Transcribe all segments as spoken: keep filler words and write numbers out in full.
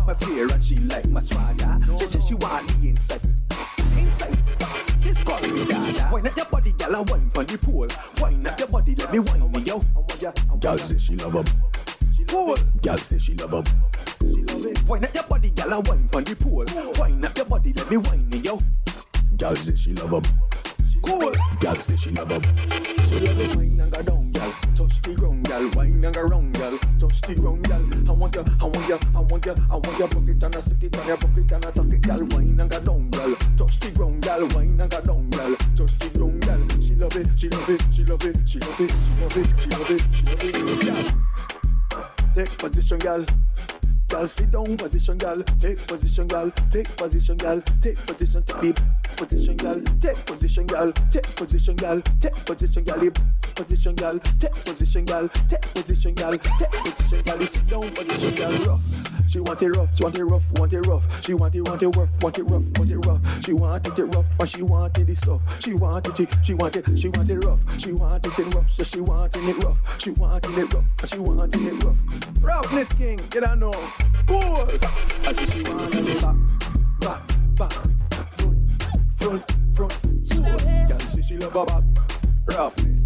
my flair and she like my swagger. She say she want me inside. Inside, just call me dada. Wine up your body, girl, and wine on the pool. Wine up your body, let me wine me, yo. Girl say she love 'em. Pool. Girl say she love 'em. She love it. Wine up your body, girl, and wine on the pool. Wine up your body, let me wine me, yo. Girl say she love 'em. Cool. Girl say she love 'em. She love it. Wine and go down, girl. Touch the ground, girl. Wine and go round, girl. Touch the ground, girl. I want you, I want you, I want you, I want you. Put it and I stick it on your pocket and I tuck it, girl. Wine and go down, girl. Touch the ground, girl. Wine and go down, girl. Touch the ground, girl. She love it, she love it, she love it, she love it, she love it, she love it, she love it, girl. Take position, girl. Girl, sit down, position, girl. Take position, girl. Take position, girl. Take position, take deep position, girl. Take position, girl. Take position, girl. Take position, girl. Deep position, girl. Take position, girl. Take position, girl. Take position, girl. Sit down, position, girl. Rough. She want it rough, she want it rough, want it rough. She want it, want it rough, want it rough, want it rough. She want it rough, and she want it soft. She want it, she want it, she want it rough. She want it rough, so she want it rough. She want it rough, and she want it rough. Roughness king, get on know. Cool. I say she want it back, back, back, front, front, front. She can see she love her back. Roughness.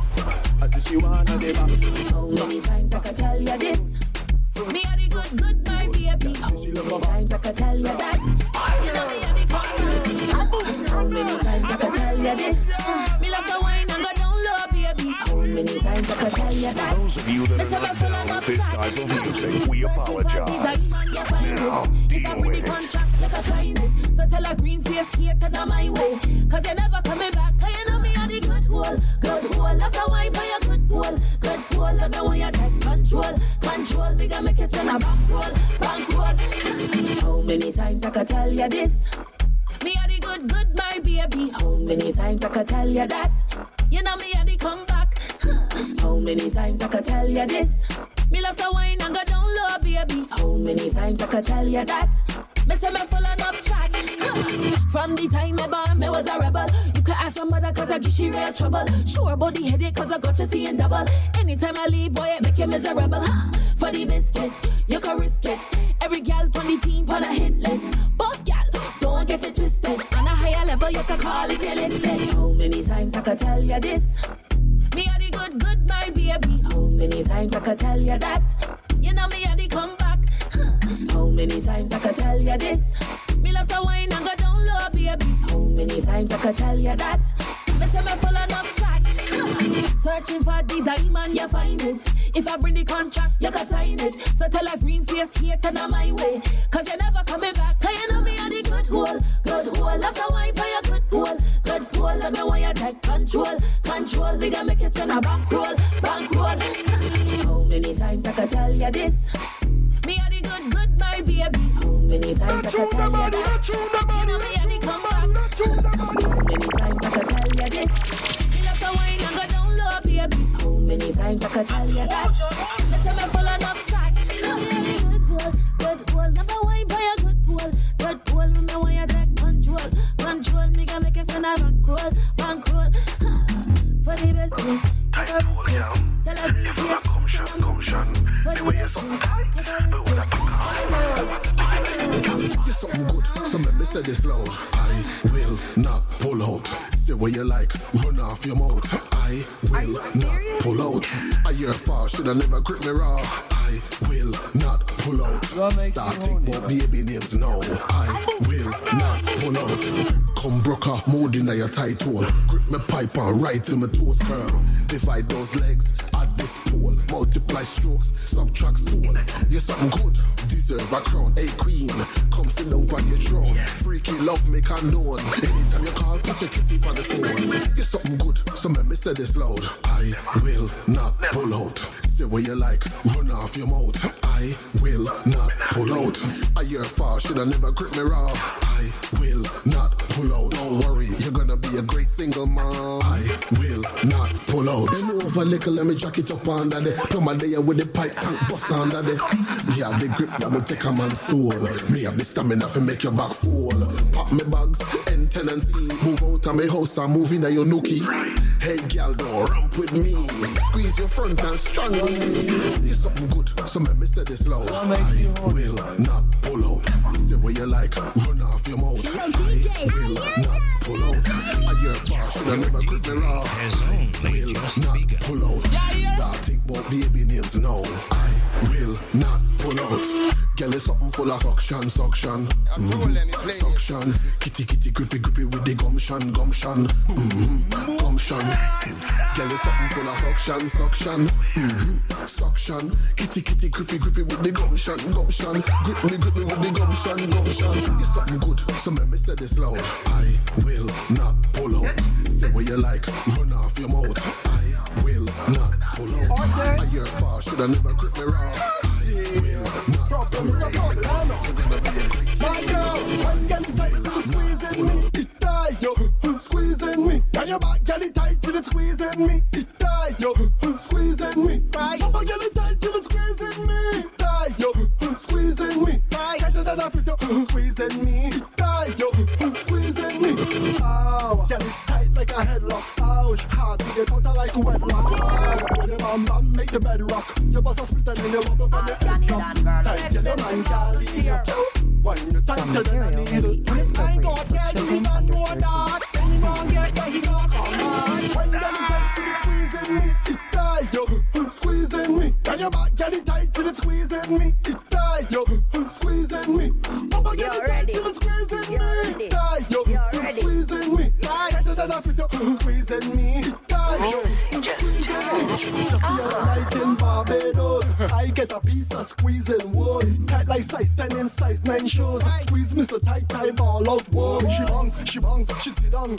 I say she want it back. How many times I can tell you this? Me are the good, good, my baby. How many times I can tell you that? You know me are the good. How many times I can tell you this? Me love the wine and go down low, baby. How many times I can tell you that? Those of you that are not down with this type of music, we apologize. Now, deal with it. Like a finance, so tell a green face here to the my way. Cause you're never coming back, cause you know me are the good hole. Good hole, like a wine by a good hole. Good hole, and the one you take control. Control, we gonna make it spin a back roll, back roll. How many times I can tell you this? Me are the good, good, my baby. How many times I can tell you that? You know me are the comeback. How many times I can tell you this? Me love the wine and go down low, baby. How many times I can tell you that? Me say me full enough track. From the time me born, me was a rebel. You can ask my mother cause I give she real trouble. Sure about the headache cause I got you seeing double. Anytime I leave, boy, it make you miserable. Huh? For the biscuit, you can risk it. Every gal on the team on a hit list. Boss gal, don't get it twisted. On a higher level, you can call it realistic. How many times I can tell you this? Me are the good, good, my baby. How many times I can tell you that? You know me are the comeback. How many times I can tell you this? Me love the wine and go down low, baby. How many times I can tell you that? Me say me full enough track. Searching for the diamond, you find it. If I bring the contract, you can sign it. So tell a green face here, turn on my way. Cause you're never coming back. Cause you know me are the good hole. Good hole, love the wine by a good hole. Good hole, and the one you take control. Control, we gonna make it spin a back roll, back roll. How many times I can tell you this? Me are the good, good, my baby. How many times I can tell you that? You know me are the comeback. How many times I can tell you this? Me love the wine and go down low, baby. How many times I can tell you that? Me say me full enough track. You know me are the good hole, good hole. Never wine by a good hole, good hole. Me know why you take control, control. Me gonna make it sound a bank roll, bank roll. For the best thing, Tight hole, yeah. If I come shot, come shot. The way you're so tight, but when I come out, you're something good, so let me say this loud. I will not pull out. Say what you like, run off your mouth. I will not pull out. A year far, should I never grip me raw. I will not pull out. Starting but baby names now. I will not pull out. Come broke off mood in your tight hole. Grip me pipe and right to my toes curl. Divide those legs at this pole. Multiply strokes, subtract soul. You're something good, deserve a crown. Hey queen, come sit down on your throne. Freaky love me condone. Anytime you call, put your kitty on the phone. You're something good, so let me say this loud. I will not pull out. Say what you like, run off your mouth. I will not pull out. A year far, should I never grip me raw. I will not pull out. Don't worry, you're gonna be a great single mom. I will not pull out. Bend over a little, let me jack it up under there. Come on there with the pipe tank bust under there. We have the grip that will take a man's soul. Me have the stamina to make your back fall. Pop me bags, end tenancy. Move out of my house and move in at your nookie. Hey gal, don't ramp with me. Squeeze your front and strangle me. You're something good, so let me say this loud. I will not pull you like, run off your mouth. I will not pull out. I hear far, should I never grip me raw. I will not pull out. Start think about baby names now. I will not pull out. Girl is something full of suction, suction. Mm-hmm. Suction. Kitty, kitty, grippy, grippy with the gumption, gumption. Mm-hmm. Gumption. Girl is something full of suction, suction. Mm-hmm. Suction. Kitty, kitty, grippy, grippy with the gumption, gumption. Grip me, grip me with the gumption, gumption. It's something good, so let me say this loud. I will not pull out. Say what you like, run off your mouth. I will not pull out. Okay. I hear far, should I never grip me raw. I will not pull out. You're gonna be a great my girl, when girl it tight to the squeezing me, it tie yo, squeezing me. When your back girl it tight to the squeezing me, it tie yo, squeezing me. Papa girl it tight to the squeezing me, tie yo, squeezing me. Get to that office yo, squeezing me, tie yo, squeezing me. Ow, girl it tight like a headlock. Ouch, hard to get out like a wedlock. When your bam bam make the bed rock, your boss a split and then you rub up on your head top. Tight girl your man girl here. When you tighter than a needle, I ain't gonna tell you, you don't know that. Any man get that, he gonna come on. When you tight to the squeezing me, it tie yo, squeezing me. When your back get it tight to the squeezing me, it tie yo, squeezing me. Papa get it tight to the squeezing me, tie yo, squeezing me. Get to that office yo, squeezing me, tie yo, squeezing me. Just the other night in Barbados, I get a piece of squeezing wood, tight like size ten in size nine shows. Squeeze Mister Tight Time all out, whoa. She bongs, she bongs, she sit down.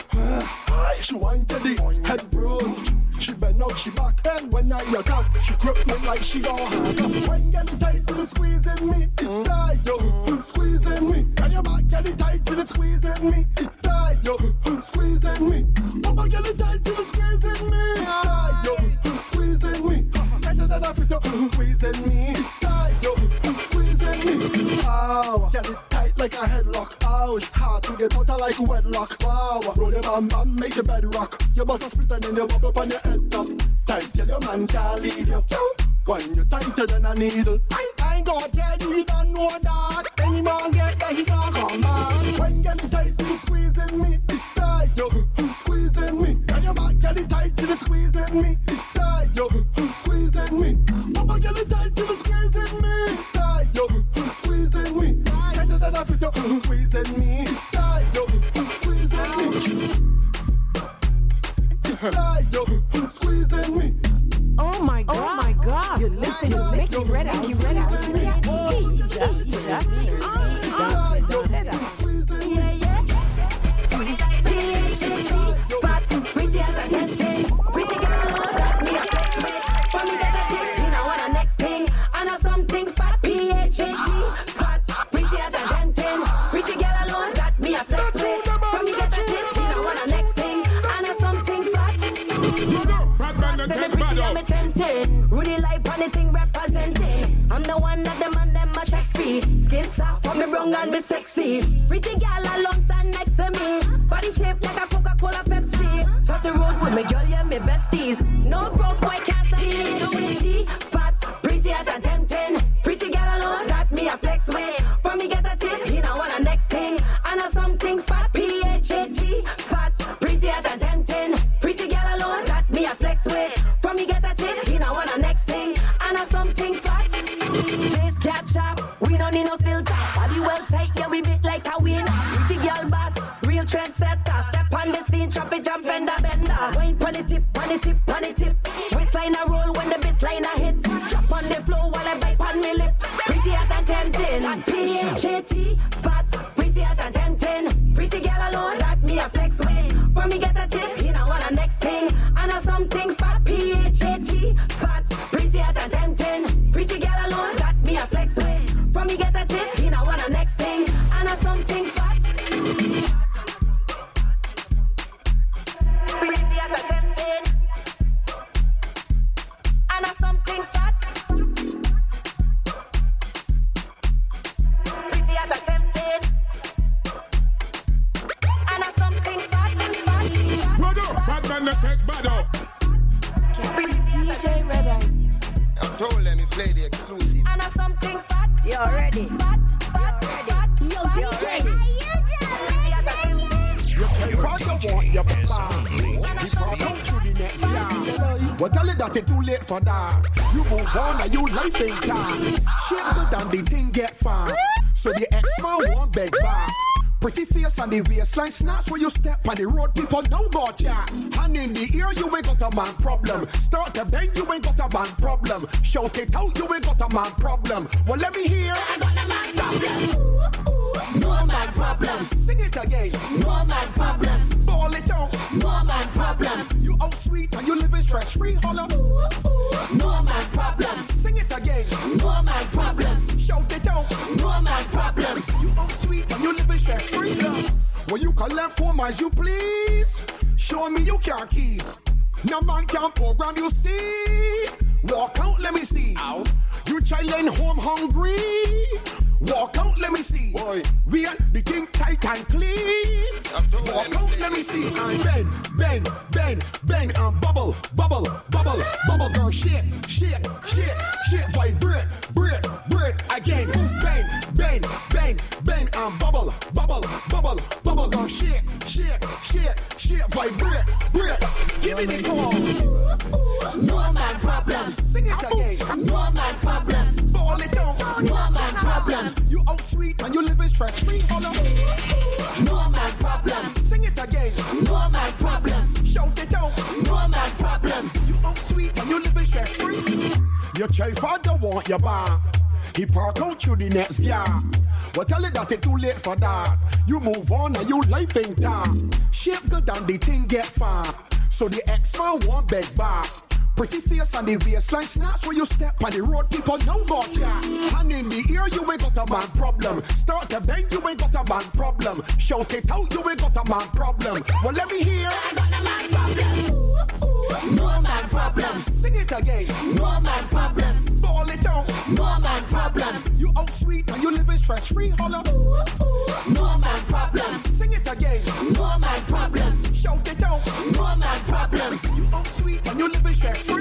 She whine to the head bros. She bend out, she back, and when I attack, she grip me like she gon' hack. When get it tight to the squeezing me, it tie yo, squeezing me. When your back get it tight to the squeezing me, it tie yo, squeezing me. Papa get it tight to the squeezing me, tie yo, squeezing me. Get to that office yo, squeezing me, tie yo, squeezing me. Wow, get it tight like a headlock. Ouch, hard to get out like a wedlock. Wow, roll your bam bam, make the bed rock. Your boss a split and then you bubble up on your head top. Tight till your man can't leave you. When you're tighter than a needle, I, I ain't gonna tell you, you don't know that. Any man get that, he gonna come back. When you're tight to the squeezing me, it tie yo, squeezing me. When your back get it tight to the squeezing me, it tie yo, squeezing me. Papa get it tight to the squeezing me, tie yo, squeezing me. Get to that office yo, squeezing me, tie yo, squeezing me. Die yo, squeezing me. Oh my god, oh my god. You're listening to Mickey Red Out. Mickey Red Out. He just, just, yeah, yeah. Fat, pretty as a tempting. Pretty girl, oh, that me a flex with. For me, get a tip, you know what the next thing. I know something fat, P H A T. Fat, pretty as a tempting. Pretty girl alone, that me a flex with. For me, get a tip, you know what the next thing. I know something fat. Celebrity, I'm a tempting. Rudy like anything representing. I'm the one that them and them a check free. Skin soft, for me brown and me sexy. Pretty girl alone stand next to me. Body shaped like a Coca-Cola Pepsi. Shot the road with me girl, yeah, me besties. No broke boy can't stop me. Pretty, fat, pretty as a tempting. Pretty girl alone, that me a flex with. For me get a taste, you know what the next thing. I know something fat, P H A T. Fat, pretty as a tempting. Pretty girl alone, that me a flex with. For me get a taste, you know what the next thing. I know something fat. Face catch up, we don't need no filter. Body well tight, yeah, we bit like a winner. Pretty girl boss, real trendsetter. Step on the scene, traffic jump, fender bender. Wine pon the tip, pon the tip, pon the tip. Waistline a roll when the bassline a hit. Drop on the floor while I bite on me lip. Pretty as a tempting. P H A T, fat, pretty as a tempting. Pretty girl alone, that me a flex with. For me get a taste, you know what the next thing. I know something fat, P H A T, fat, pretty as a tempting. Pretty girl alone, that me a flex with. For me get a taste, you know what the next thing. I know something fat. Pretty as a tempting. I know something fat. Pretty as a tempting. I know something fat. Bad up, bad man, not take bad up. D J Red Eyes. I told them you play the exclusive. I know something fat. You ready? Fat, fat, fat. Want your papa, before I come to the next year. Well, tell it that it's too late for that. You move on and you life ain't time. Shit good and the thing get far. So the ex-man won't beg back. Pretty face and the waistline snatch when you step on the road, people know got ya. Hand in the ear, you ain't got a man problem. Start to bend, you ain't got a man problem. Shout it out, you ain't got a man problem. Well, let me hear. I got a man problem. No man problems. Sing it again. No man problems. Ball it out. No man problems. You out sweet and you living stress free. Holla. No man problems. Sing it again. No man problems. Shout it out. No man problems. You out sweet and you living stress free. Well, you can left home as you please. Show me your car keys. No man can program, you see. Walk out, let me see. Ow. You childin' home hungry. Walk out, let me see. Boy, we are the king tight and clean. Walk out, let me see. And bend, bend, bend, bend, and bubble, bubble, bubble, bubble, girl, shake, shake, shake, shake, vibrate, break, break, again. Bend, bend, bend, bend, and bubble, bubble, bubble, bubble, girl, shake, shake, shake, shake, vibrate, break. Give me the call. No man problems. Sing it again. No man problems. Ball it out. No man problems. You out sweet and you living stress free. Holla. No man problems. Sing it again. No man problems. Shout it out. No man problems. You out sweet and you living stress free. Your child father want your bar. He park out to the next year. Well, tell it that it's too late for that. You move on and you life ain't time. Shape good and the thing get far. So the ex-man won't beg back. Pretty face and the waistline snatch when you step on the road, people know got ya. Hand in the ear, you ain't got a man problem. Start to bend, you ain't got a man problem. Shout it out, you ain't got a man problem. Well, let me hear. I got a man problem. No man problems. Sing it again. No man problems. Ball it out. No man problems. You out sweet and you living stress free. Holla. No man problems. Sing it again. No man problems. Shout it out. No man problems. You out sweet and you living stress free.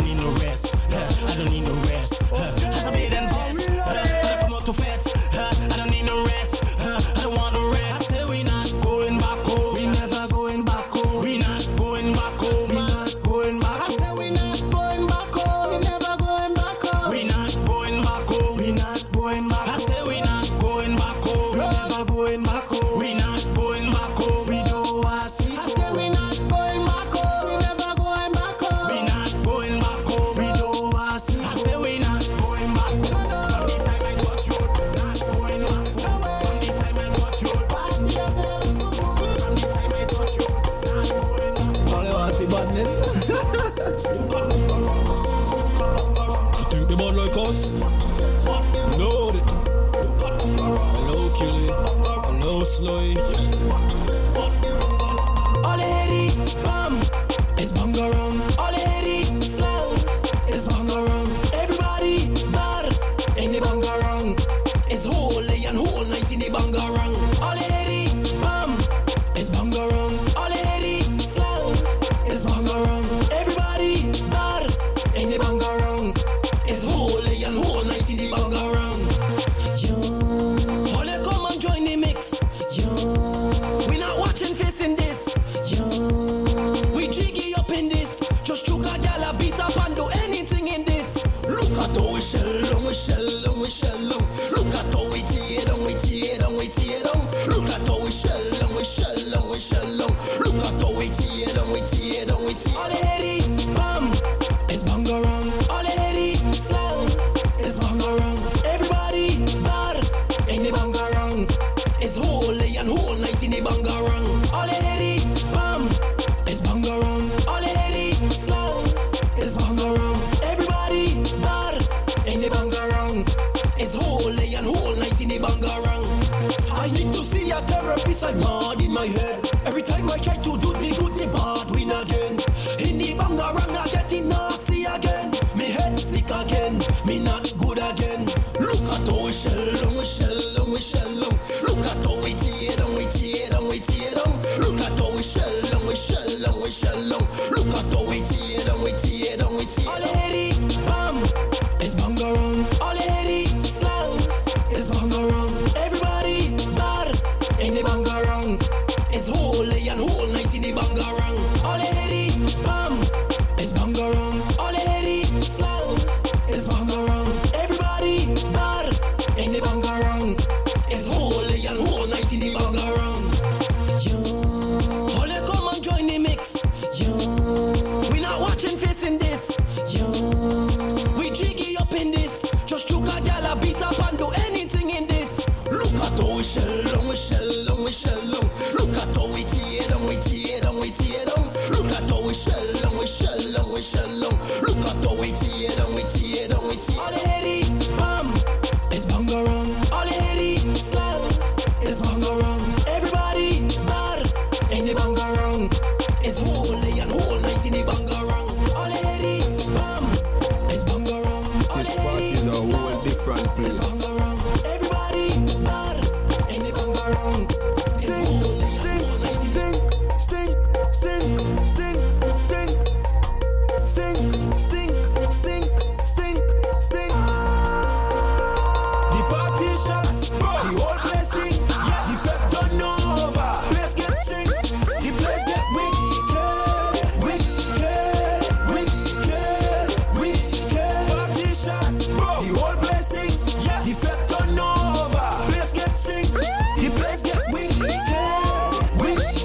I don't need no rest. As I made and jest, I come out to fat. slow. All lady, bam, it's bangarang. All lady, slow, it's bangarang. Everybody, bar, in the bangarang. It's whole day and whole night in the bangarang. All lady, bam, it's bangarang. All lady, slow, it's bangarang. Everybody, bar, in the bangarang. It's whole day and whole night in the bangarang. Yo, all you come and join the mix. Yo, we not watching facing this. Yo, we jiggy up in this. Just choke a gal, beat up and do anything in this. Look at how we shell long, we shell long, we shell long. Look at how we tear down, we tear down, we tear down. Look at how we shell long, we shell long, we shell long. Look at how we tear down, we tear down, we tear. All lady, bam, it's bangarang. All lady, slow, it's bangarang. Everybody, bar, in the bangarang. It's whole day and whole night in the bangarang. All lady, bam, it's bangarang. All lady, slow, it's bangarang. Everybody, bar, in the bangarang. It's whole day and whole night in the bangarang. I need to see a therapist, I'm mad in my head. Every time I try to do the good, the bad win again. In the bangarang, I getting nasty again. Me head sick again, me not good again. Look at how we shell long, we shell long, we shell long. Look at how we tear down, we tear down, we tear down. Look at how we shell long, we shell long, we shell long. Look at how we tear down, we tear down, we tear. All lady, bam, it's bangarang. All lady, slow, it's bangarang. Everybody, bar, in the bangarang. It's whole day and whole night in the bangarang. All lady, bam, it's bangarang. All lady, slow, it's bangarang. Everybody, bar, in the bangarang. It's whole day and whole night in the bangarang. Yo, all you come and join the mix. Yo, we not watching facing this. Yo, we jiggy up in this. Just choke a gal, beat up and do anything in this. Look at how we shell long, we shell long, we shell long. Look at how we tear down, we tear down, we tear down. Look at how we shell long, we shell long, we shell long. Look at how we tear down, we tear down, we tear. All lady, bam, it's bangarang. All lady, slow, it's bangarang. Everybody, bar, in the bangarang. It's whole day and whole night in the bangarang. All lady, bam, it's bangarang. This party is a whole different place. Bangarang. Everybody, bar, in the bangarang. Stink, stink, stink, stink, stink, stink, stink, stink, stink, stink, stink, stink. The party shot, the whole place sing. Yeah, the fed done over. Place get sing, the place get wicked, wicked, wicked, wicked. Party shot, the whole place sing. Yeah, the fed done over. Place get sing, the place get wicked, wicked,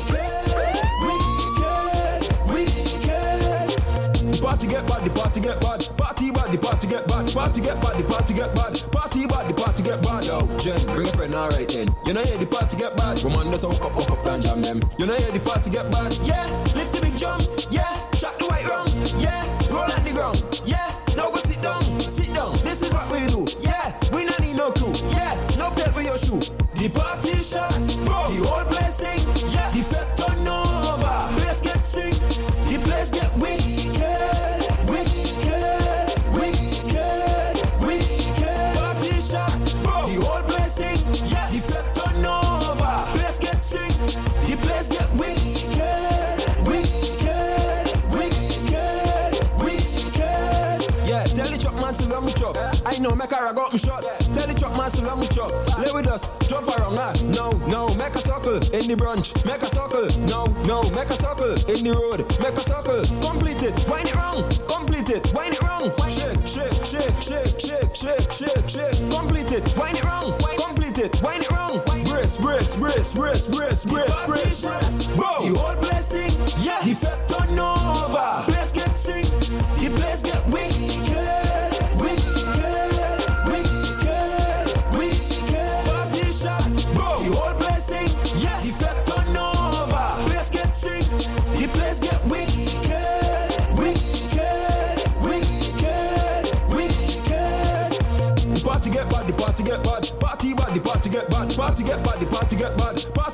wicked, wicked. The party get bad, the party get bad. Party bad, the party get bad. Party get bad, the party get bad. Party bad, the party get bad. Yo, Jen, bring a friend, alright then. You know, yeah, the party get bad. Woman, just hook up, hook up, and jam them. You know, yeah, the party get bad. Yeah, lift the big jump. Yeah, shot the white rum. Yeah, roll on the ground. Yeah, now go sit down, sit down. This is what we do. Yeah, we not need no crew. Yeah, no pay for your shoe. The party shot, bro. The whole place sing. Yeah, the fed turn over. Place get sing. The place get wicked, wicked, wicked, wicked. Party shot, bro. The whole place sing. Yeah, the fed turn over. Place get sing. The place get wicked, wicked, wicked, wicked. Yeah, tell the truck man, still on me truck. I know, make a rag up me shot. Tell the truck man, still on me truck. Lay with us, jump around, ah. No, no, make a circle in the branch. Make a circle, no, no, make a circle in the road. Make a circle, complete it, wind it wrong. Complete it, wind it wrong. Shake, shake, shake, shake, shake, shake, shake, shake. Complete it, wind it wrong. Complete it, wind it wrong. Brace, brace, brace, brace, brace, brace, brace, brace. Whoa. The whole place sing, yeah. The fed turn over. Place get sing, the place get wicked, wicked, wicked, wicked. Party shot, bro. The whole place sing, yeah. The fed turn over. Place get sing, the place get wicked, wicked, wicked, wicked. The party get bad, the party get bad. Party bad, the party get bad. Party get bad, the party get bad. Party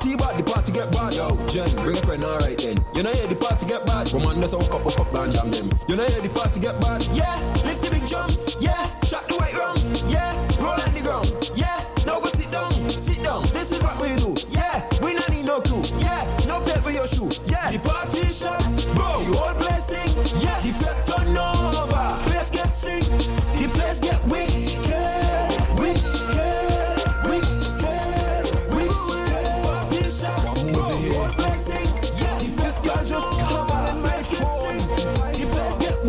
Jen, bring a friend, alright then. You know, yeah, the party get bad. Woman, just walk up, walk up, and jam them. You know, yeah, the party get bad. Yeah, lift the big jump. Yeah, shot the white rum. Yeah, roll on the ground. Yeah, now go sit down, sit down. This is what we do. Yeah, we don't need no crew. Yeah, no play for your shoe. Yeah, the party shot, bro. The whole place sing. Yeah, the flat turn over. Place get sing. The place get wicked, wicked, wicked, wicked. Party shot, bro. The whole place sing. Yeah, the this girl just come and make it sing. The place get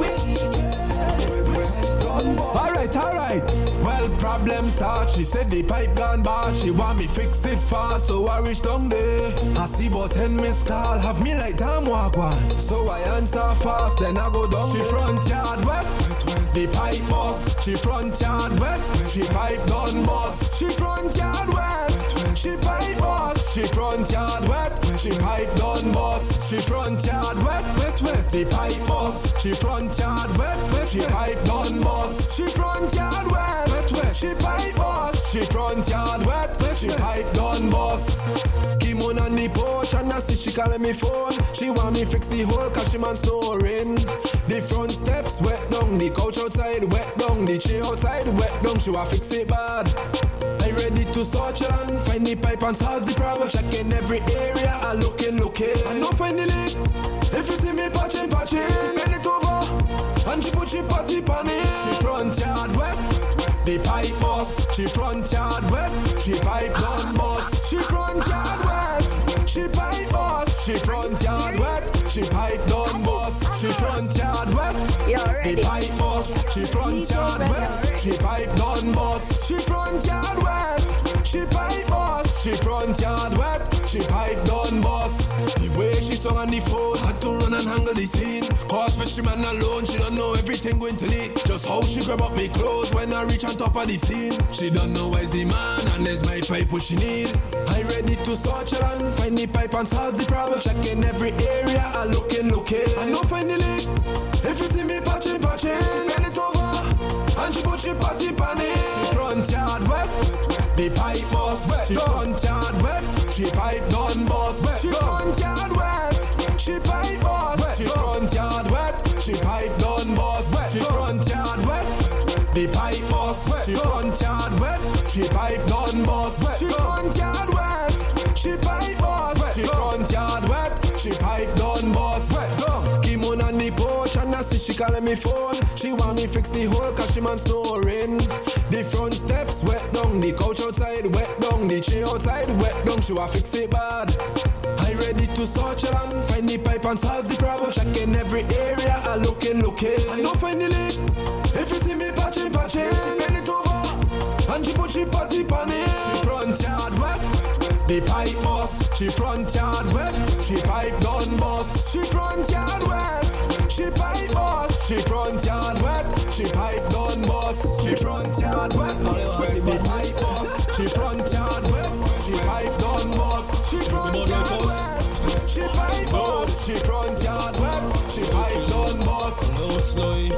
wicked. Alright, alright. Well, problem start. She said the pipe gone bad. She want me fix it fast, so I reach down there. I see about ten missed call, have me like damn walk one. So I answer fast, then I go down. She front yard wet, the pipe bust. She front yard wet, she pipe done bust. She front yard wet, she pipe bust. She front yard wet, she pipe done bust. She front yard wet, wet wet, the pipe bust. She front yard wet, wet she pipe done bust. She front yard wet, wet wet, she pipe bust. She front yard wet, wet she pipe done bust. Kimon on the porch and I see she calling me phone. She want me fix the hole cause she man snoring. The front steps wet down, the couch outside wet down, the chair outside wet down. She want fix it bad. I ready to search and find the pipe and solve the problem. Checking every area, I looking, looking. I don't find the leak. If you see me patching, patching, bend it over and she put she patty pan it. She front yard wet, the pipe bust. She front yard wet, she pipe done bust. She front yard wet, she pipe bust. She front yard wet, she pipe done bust. She front yard wet, the pipe bust. She front yard wet, she pipe done bust. She front yard wet, she pipe bust. She front yard wet, she pipe done bust. The way she sung on the phone, had to run and handle the scene. Cause especially man alone, she don't know everything going to lead. Just how she grab up me clothes when I reach on top of the scene. She don't know where's the man and there's my pipe what she need. I ready to search and find the pipe and solve the problem. Checking every area, I looking, looking. I don't find the leak. If you see me patching, patching, bend it over and she put she patty pan it. She front yard wet, the pipe bust. She front yard wet, she pipe done bust. She front yard wet, she pipe bust. She front yard wet, she pipe done bust. She front yard wet, the pipe bust. She front yard wet, she pipe done bust. She front yard wet, she pipe bust. She front yard wet, she pipe done bust. Kimon on the porch and I see she calling me phone. She want me fix the hole cause she man snoring. The front steps wet down, the couch outside wet down, the chair outside wet down. She want fix it bad. I ready to search and find the pipe and solve the problem. Checking every area, I looking, looking. I don't find the leak. If you see me patching, patching, bend it over and she put she patty pan it. She front yard wet, the pipe bust. She front yard wet, she pipe done bust. She front yard wet, she pipe bust. She front yard wet, she pipe done bust. She front yard wet, wet the pipe bust. She front yard wet, she pipe done bust. She front yard wet, she pipe bust. She front yard wet, she pipe done bust. No slow.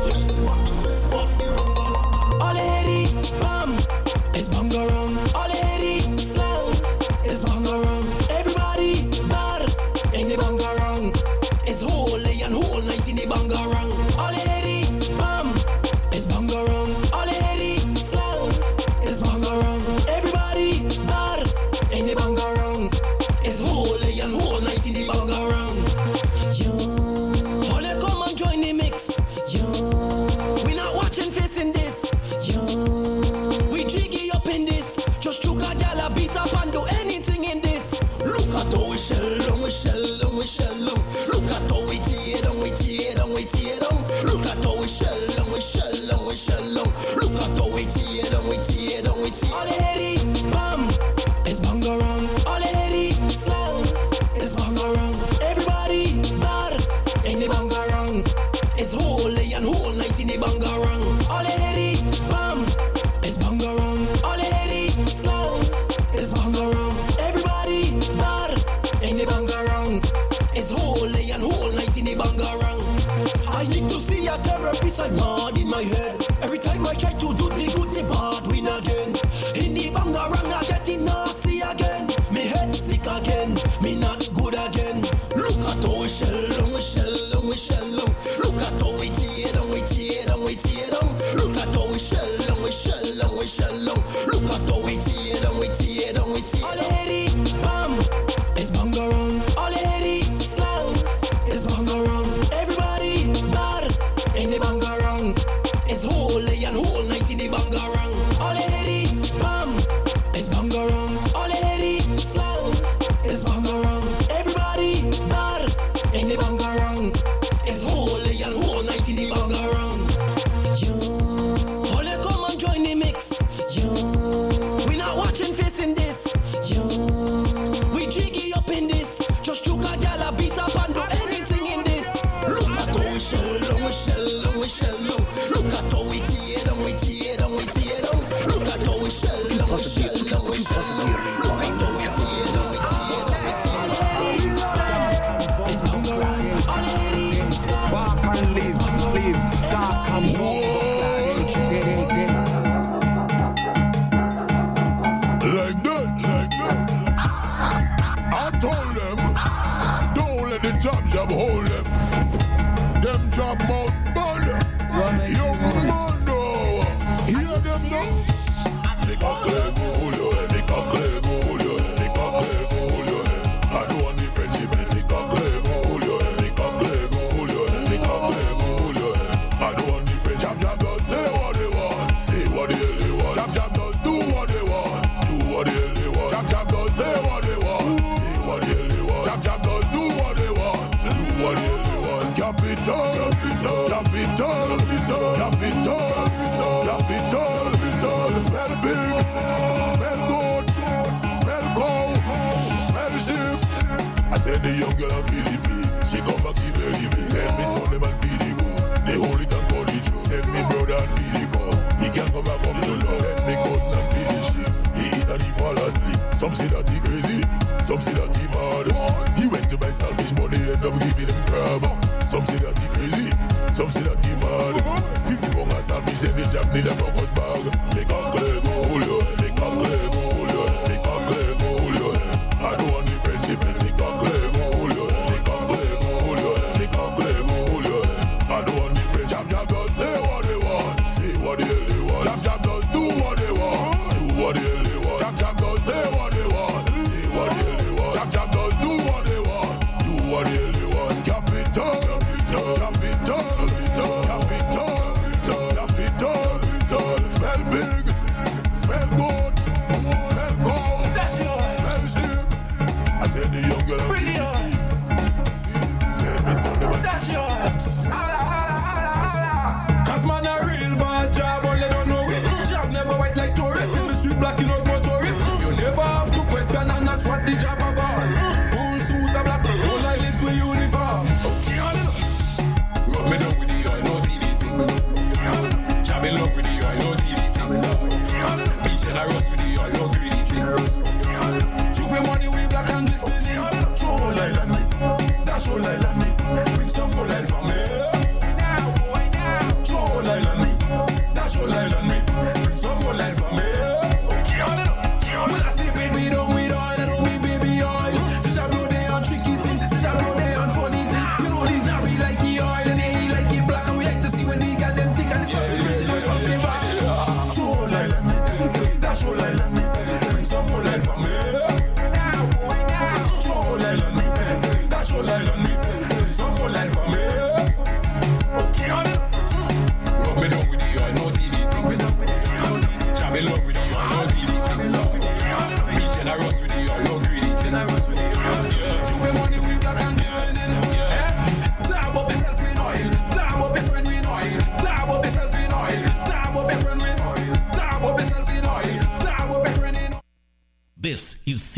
All lady, bam, it's bangarang. All lady, slang, it's bangarang. Everybody, bar, in the bangarang. It's whole day and whole night in the bangarang. All lady, bam, it's bangarang. All lady, slang, it's bangarang. Everybody, bar, in the bangarang. It's whole day and whole night in the bangarang. Yo, all you come and join the mix. Yo, we not watching facing this. Yo, we jiggy up in this. Just choke a gal, beat up and do anything in this. Look at how we shell down, we shell down, we shell down. Look at how we tear down, we tear down, we tear down. Look at how we shell down, we shell down, we shell down. Look at how we tear down, we tear down, we tear down. All lady, bam, it's bangarang. All lady, slang, it's bangarang. Everybody, bar, in the bangarang. It's whole day and whole night in the bangarang. All lady, bam, it's bangarang. All lady, slang, it's bangarang. Everybody, bar, in the bangarang. It's whole day and whole night in the bangarang. I need to see a therapist, I'm mad in my head. Every time I try to do the good, the bad win again. In the bangarang, I getting nasty again. Me head sick again, me not good again. hold them. Them job mouth bad. Young man, no. Hear them now. Make a clear go hold your head. Make a clear go hold your head. Make a clear go hold your head. I don't want the friendship. Make a clear go hold your head. Make a clear go hold your head. Make a clear go hold your head. I don't want the friendship. Jab jab does say what they want. Say what the hell they want. Jab jab does do what they want. Do what the hell they want. Jab jab does say what they want. Say what the hell they want. Jab jab does do what they want. Do what the hell they want. Capital, capital, capital, capital, capital, capital. Smell big, smell good, smell cold, smell ship. I said the young girl on Philippine. She come back, she bury me. Send me son, them and feed it go. They hold it and call it true. Send me brother and feed it go. He can't come back up to love. Send me cousin and feed it shit. He eat and he fall asleep. Some say that he crazy, some say that he mad. He went to buy selfish money, end up giving him crab. Some say that he crazy, some say that he mad. Fifty pounds are selfish, then they jab need a focus bag. Make a clear go hold your head. Make a clear go hold your head. Make a clear go hold your head. I don't want the friendship. Make a clear go hold your head. Make a clear go hold your head. Make a clear go hold your head. I don't want the friendship. Jab jab does say what they want. Say what the hell they want. Jab jab does do what they want. Do what the hell they want. Jab jab does say what they want. Say what the hell they want. Jab jab does do what they want. Do what the hell they want. Capital, capital, capital, capital, capital, capital. Smell big, smell good, smell cold, smell shit. I said the young girl. Brilliant. Said me son them. That's yours. Holla, holla, holla, holla. Cause man a real bad job, only don't know it. Job never white like tourists. In the street blacking out motorists. You never have to question and that's what the job about. Full suit a black, roll like this with uniform. Rub me down with the oil, no D D thing. Job in love with the oil, no D D thing. Be generous with the oil, no greedy thing. Juve money we black and glistening. Throw a line at me, dash a line at me. Bring some more line for me. Now, boy, now. Throw a line at me, dash a line at me. Bring some more line for me. When I say baby, don't we oil, I don't mean baby oil. The job know they on tricky thing, the job know they on funny thing. You know the job we like the oil and they like it black and we like to see when they got them thick and the stuff is crazy like from the back. Throw a line at me, dash a line at me. Bring some more line for me. Now, boy, now. Throw a line at me, dash a line at me. Bring some more line for me. Rub me down with the oil, no D D thing. Job in love with the oil, no D D thing. Be generous with the oil, no